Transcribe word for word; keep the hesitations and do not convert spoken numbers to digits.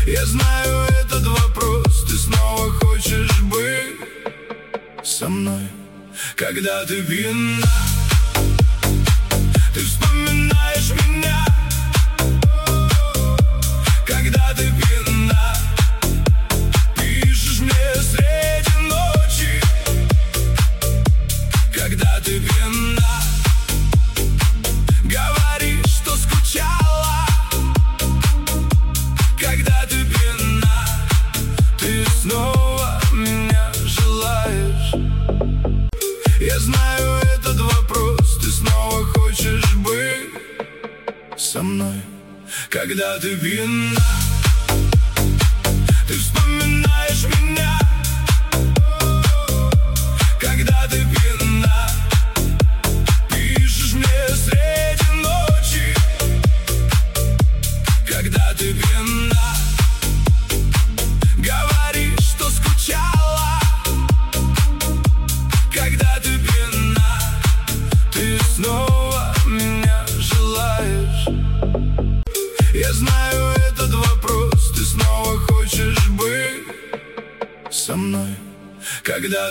Я знаю этот вопрос. Ты снова хочешь быть со мной, когда ты пьяна? Ты вспоминаешь меня, когда ты пьяна. Пишешь мне среди ночи, когда ты пьяна. Говоришь, что скучала, когда ты пьяна. Ты снова меня желаешь. Я знаю этот вопрос. Ты снова хочешь быть со мной, когда ты пьяна. Ты вспоминаешь меня, когда ты пьяна. Пишешь мне среди ночи, когда ты пьяна. Говоришь, что скучала, когда ты пьяна. Ты снова меня желаешь. Я знаю этот вопрос. Ты снова хочешь быть со мной, когда